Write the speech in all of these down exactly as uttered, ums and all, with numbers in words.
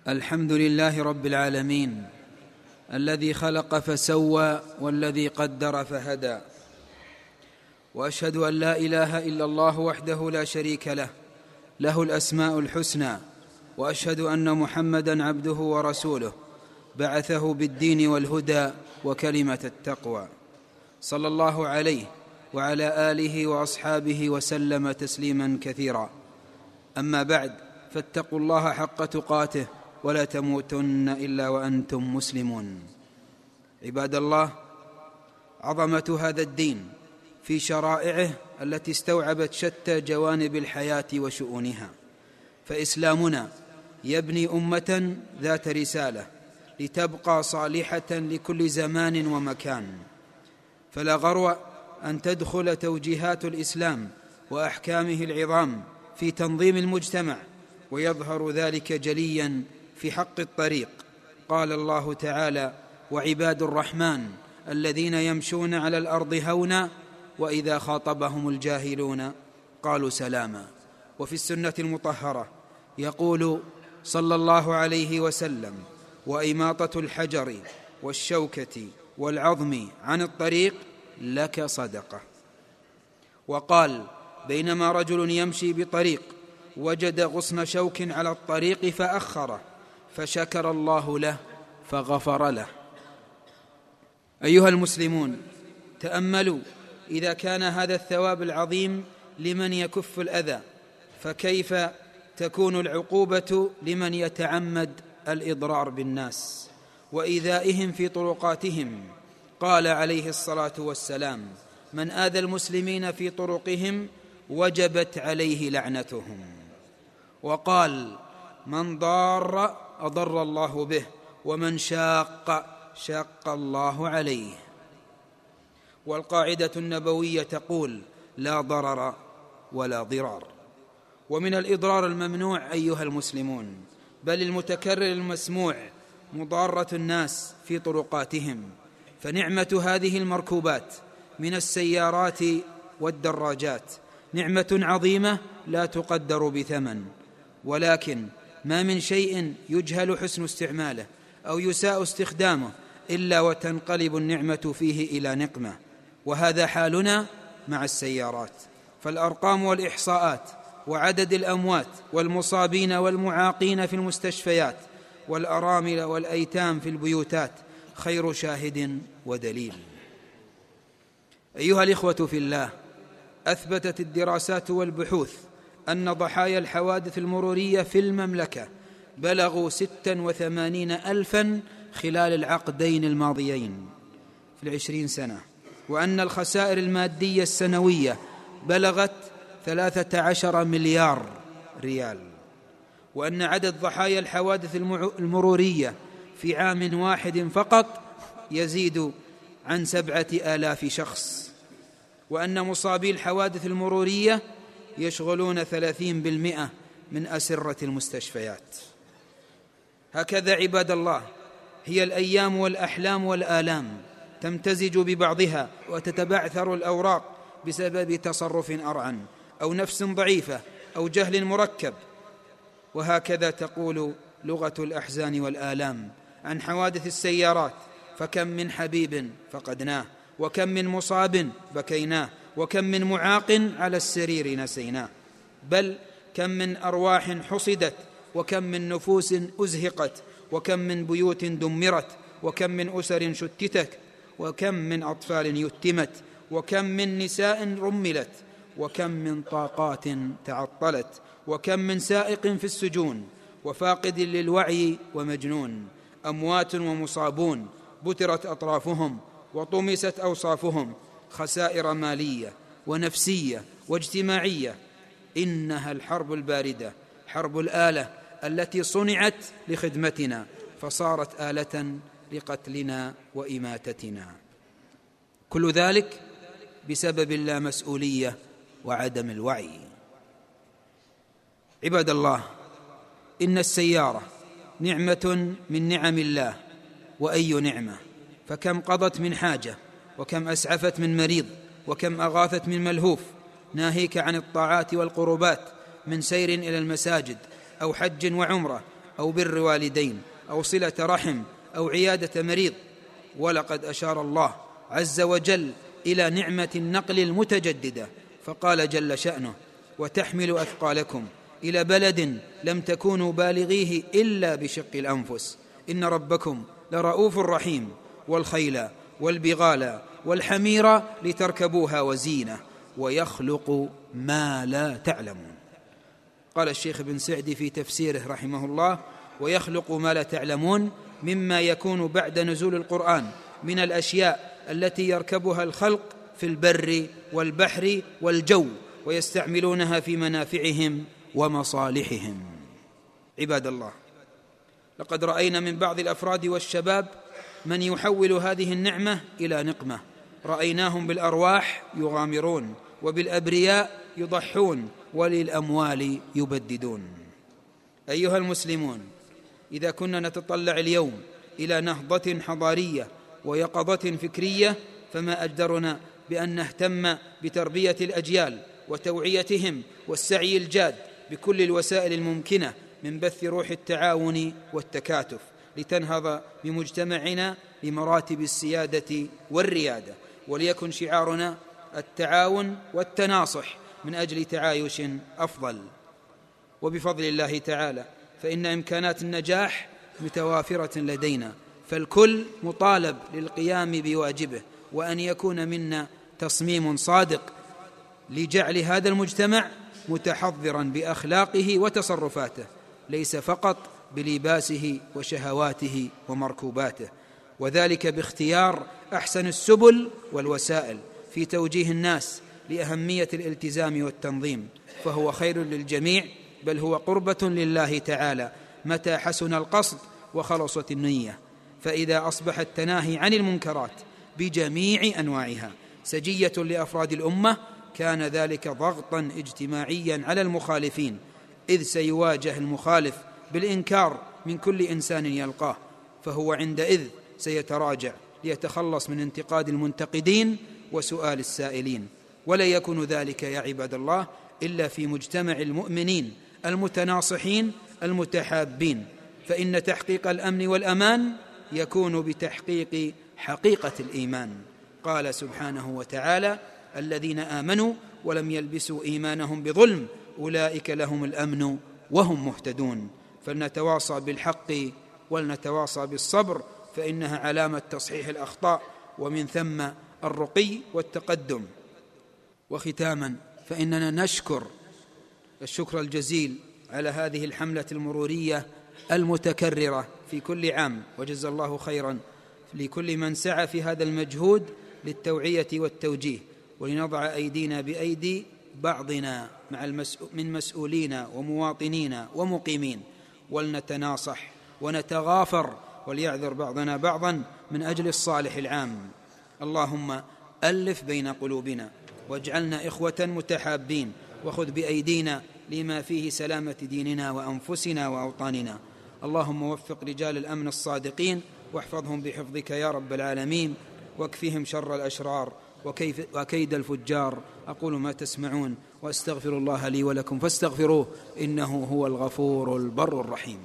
الحمد لله رب العالمين الذي خلق فسوى والذي قدر فهدى، وأشهد أن لا إله إلا الله وحده لا شريك له له الأسماء الحسنى، وأشهد أن محمدًا عبده ورسوله بعثه بالدين والهدى وكلمة التقوى، صلى الله عليه وعلى آله وأصحابه وسلم تسليمًا كثيرا. أما بعد، فاتقوا الله حق تقاته ولا تموتن إلا وأنتم مسلمون. عباد الله، عظمة هذا الدين في شرائعه التي استوعبت شتى جوانب الحياة وشؤونها، فإسلامنا يبني أمة ذات رسالة لتبقى صالحة لكل زمان ومكان، فلا غرو أن تدخل توجيهات الإسلام وأحكامه العظام في تنظيم المجتمع، ويظهر ذلك جلياً في حق الطريق. قال الله تعالى: وعباد الرحمن الذين يمشون على الأرض هونا وإذا خاطبهم الجاهلون قالوا سلاما. وفي السنة المطهرة يقول صلى الله عليه وسلم: وإماطة الحجر والشوكة والعظم عن الطريق لك صدقة. وقال: بينما رجل يمشي بطريق وجد غصن شوك على الطريق فأخره، فشكر الله له فغفر له. أيها المسلمون، تأملوا، إذا كان هذا الثواب العظيم لمن يكف الأذى، فكيف تكون العقوبة لمن يتعمد الإضرار بالناس وإيذائهم في طرقاتهم؟ قال عليه الصلاة والسلام: من آذى المسلمين في طرقهم وجبت عليه لعنتهم. وقال: من ضار أضر الله به، ومن شاق شاق الله عليه. والقاعدة النبوية تقول: لا ضرر ولا ضرار. ومن الإضرار الممنوع أيها المسلمون، بل المتكرر المسموع، مضارة الناس في طرقاتهم، فنعمة هذه المركوبات من السيارات والدراجات نعمة عظيمة لا تقدر بثمن، ولكن ما من شيء يجهل حسن استعماله أو يساء استخدامه إلا وتنقلب النعمة فيه إلى نقمة، وهذا حالنا مع السيارات. فالأرقام والإحصاءات وعدد الأموات والمصابين والمعاقين في المستشفيات والأرامل والأيتام في البيوتات خير شاهد ودليل. أيها الإخوة في الله، أثبتت الدراسات والبحوث أن ضحايا الحوادث المرورية في المملكة بلغوا ستة وثمانين ألفاً خلال العقدين الماضيين في العشرين سنة، وأن الخسائر المادية السنوية بلغت ثلاثة عشر مليار ريال، وأن عدد ضحايا الحوادث المرورية في عام واحد فقط يزيد عن سبعة آلاف شخص، وأن مصابي الحوادث المرورية يشغلون ثلاثين بالمئة من أسرة المستشفيات. هكذا عباد الله، هي الأيام والأحلام والآلام تمتزج ببعضها وتتبعثر الأوراق بسبب تصرف أرعن أو نفس ضعيفة أو جهل مركب. وهكذا تقول لغة الأحزان والآلام عن حوادث السيارات: فكم من حبيب فقدناه، وكم من مصاب بكيناه، وكم من معاق على السرير نسيناه. بل كم من أرواح حصدت، وكم من نفوس أزهقت، وكم من بيوت دمرت، وكم من أسر شتتت، وكم من أطفال يتمت، وكم من نساء رملت، وكم من طاقات تعطلت، وكم من سائق في السجون، وفاقد للوعي ومجنون، أموات ومصابون بترت أطرافهم وطمست أوصافهم، خسائر مالية ونفسية واجتماعية. إنها الحرب الباردة، حرب الآلة التي صنعت لخدمتنا فصارت آلة لقتلنا وإماتتنا. كل ذلك بسبب اللامسؤولية وعدم الوعي. عباد الله، إن السيارة نعمة من نعم الله، وأي نعمة! فكم قضت من حاجة، وكم أسعفت من مريض، وكم أغاثت من ملهوف، ناهيك عن الطاعات والقربات من سير إلى المساجد أو حج وعمرة أو بر والدين أو صلة رحم أو عيادة مريض. ولقد أشار الله عز وجل إلى نعمة النقل المتجددة فقال جل شأنه: وتحمل أثقالكم إلى بلد لم تكونوا بالغيه إلا بشق الأنفس إن ربكم لرؤوف رحيم. والخيل والبغال والحمير لتركبوها وزينة ويخلق ما لا تعلمون. قال الشيخ ابن سعدي في تفسيره رحمه الله: ويخلق ما لا تعلمون مما يكون بعد نزول القرآن من الأشياء التي يركبها الخلق في البر والبحر والجو ويستعملونها في منافعهم ومصالحهم. عباد الله، لقد رأينا من بعض الأفراد والشباب من يحول هذه النعمة إلى نقمة. رأيناهم بالأرواح يغامرون، وبالأبرياء يضحون، وللأموال يبددون. أيها المسلمون، إذا كنا نتطلع اليوم إلى نهضة حضارية ويقظة فكرية، فما أجدرنا بأن نهتم بتربية الأجيال وتوعيتهم والسعي الجاد بكل الوسائل الممكنة من بث روح التعاون والتكاتف لتنهض بمجتمعنا لمراتب السيادة والريادة، وليكن شعارنا التعاون والتناصح من أجل تعايش أفضل. وبفضل الله تعالى فإن إمكانات النجاح متوافرة لدينا، فالكل مطالب للقيام بواجبه، وأن يكون منا تصميم صادق لجعل هذا المجتمع متحضرا بأخلاقه وتصرفاته، ليس فقط بلباسه وشهواته ومركوباته، وذلك باختيار أحسن السبل والوسائل في توجيه الناس لأهمية الالتزام والتنظيم، فهو خير للجميع، بل هو قربة لله تعالى متى حسن القصد وخلصت النية. فإذا أصبح التناهي عن المنكرات بجميع أنواعها سجية لأفراد الأمة، كان ذلك ضغطا اجتماعيا على المخالفين، إذ سيواجه المخالف بالإنكار من كل إنسان يلقاه، فهو عندئذ سيتراجع ليتخلص من انتقاد المنتقدين وسؤال السائلين. ولا يكون ذلك يا عباد الله إلا في مجتمع المؤمنين المتناصحين المتحابين، فإن تحقيق الأمن والأمان يكون بتحقيق حقيقة الإيمان. قال سبحانه وتعالى: الذين آمنوا ولم يلبسوا إيمانهم بظلم أولئك لهم الأمن وهم مهتدون. فلنتواصى بالحق ولنتواصى بالصبر، فإنها علامة تصحيح الأخطاء ومن ثم الرقي والتقدم. وختاما، فإننا نشكر الشكر الجزيل على هذه الحملة المرورية المتكررة في كل عام، وجزا الله خيرا لكل من سعى في هذا المجهود للتوعية والتوجيه، ولنضع أيدينا بأيدي بعضنا مع المسؤول من مسؤولين ومواطنين ومقيمين، ولنتناصح ونتغافر وليعذر بعضنا بعضا من أجل الصالح العام. اللهم ألف بين قلوبنا واجعلنا إخوة متحابين، وخذ بأيدينا لما فيه سلامة ديننا وأنفسنا وأوطاننا. اللهم وفق رجال الأمن الصادقين واحفظهم بحفظك يا رب العالمين، واكفهم شر الأشرار وكيف وكيد الفجار. أقول ما تسمعون وأستغفر الله لي ولكم فاستغفروه إنه هو الغفور البر الرحيم.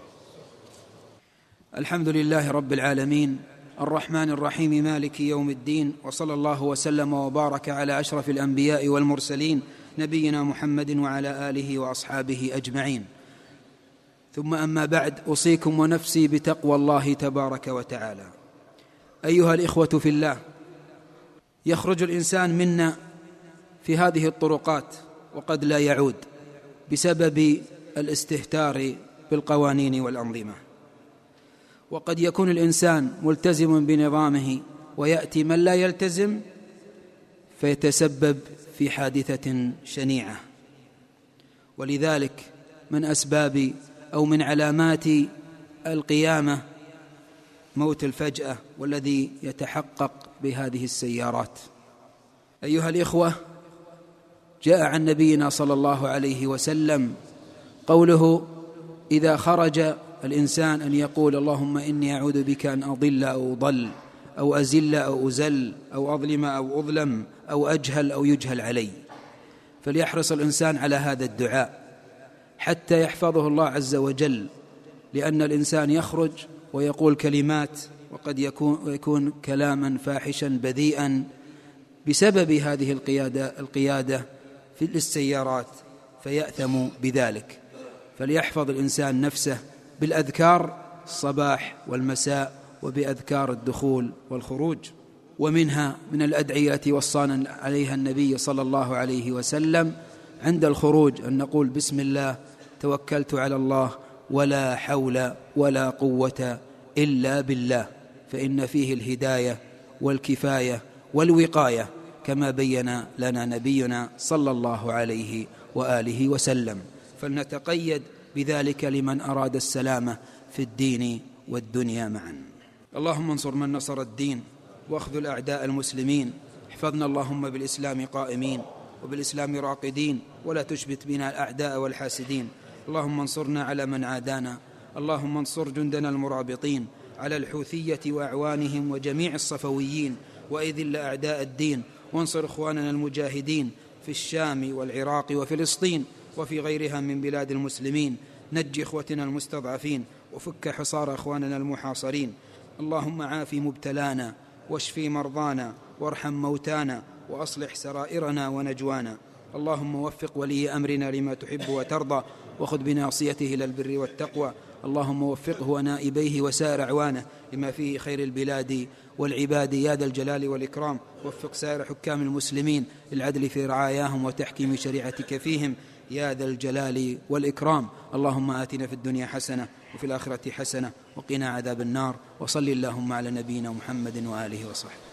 الحمد لله رب العالمين الرحمن الرحيم مالك يوم الدين، وصلى الله وسلم وبارك على أشرف الأنبياء والمرسلين نبينا محمد وعلى آله وأصحابه أجمعين. ثم أما بعد، أوصيكم ونفسي بتقوى الله تبارك وتعالى. أيها الإخوة في الله، يخرج الإنسان منا في هذه الطرقات وقد لا يعود بسبب الاستهتار بالقوانين والأنظمة، وقد يكون الإنسان ملتزم بنظامه ويأتي من لا يلتزم فيتسبب في حادثة شنيعة. ولذلك من أسباب أو من علامات القيامة موت الفجأة، والذي يتحقق بهذه السيارات. أيها الإخوة، جاء عن نبينا صلى الله عليه وسلم قوله: إذا خرج الإنسان أن يقول: اللهم إني أعوذ بك أن أضل أو أضل أو أزل أو أزل أو أظلم أو أظلم أو أجهل أو يجهل علي. فليحرص الإنسان على هذا الدعاء حتى يحفظه الله عز وجل لأن الإنسان يخرج ويقول كلمات وقد يكون, يكون كلاما فاحشا بذيئا بسبب هذه القيادة, القيادة في السيارات، فيأثم بذلك. فليحفظ الإنسان نفسه بالأذكار الصباح والمساء وبأذكار الدخول والخروج. ومنها من الأدعية التي وصانا عليها النبي صلى الله عليه وسلم عند الخروج أن نقول بسم الله توكلت على الله ولا حول ولا قوة إلا بالله، فإن فيه الهداية والكفاية والوقاية كما بين لنا نبينا صلى الله عليه وآله وسلم. فلنتقيد بذلك لمن أراد السلامة في الدين والدنيا معا. اللهم انصر من نصر الدين واخذل أعداء المسلمين. احفظنا اللهم بالإسلام قائمين وبالإسلام راقدين، ولا تشبت بنا الأعداء والحاسدين. اللهم انصرنا على من عادانا. اللهم انصر جندنا المرابطين على الحوثية وأعوانهم وجميع الصفويين، وأذل أعداء الدين، وانصر إخواننا المجاهدين في الشام والعراق وفلسطين وفي غيرها من بلاد المسلمين. نج إخوتنا المستضعفين وفك حصار إخواننا المحاصرين. اللهم عاف مبتلانا واشفي مرضانا وارحم موتانا وأصلح سرائرنا ونجوانا. اللهم وفق ولي أمرنا لما تحب وترضى، وخذ بناصيته إلى البر والتقوى. اللهم وفقه ونائبيه وسائر أعوانه لما فيه خير البلاد والعباد يا ذا الجلال والإكرام. وفق سائر حكام المسلمين للعدل في رعاياهم وتحكيم شريعتك فيهم يا ذا الجلال والإكرام. اللهم آتنا في الدنيا حسنة وفي الآخرة حسنة وقنا عذاب النار. وصل اللهم على نبينا محمد وآله وصحبه.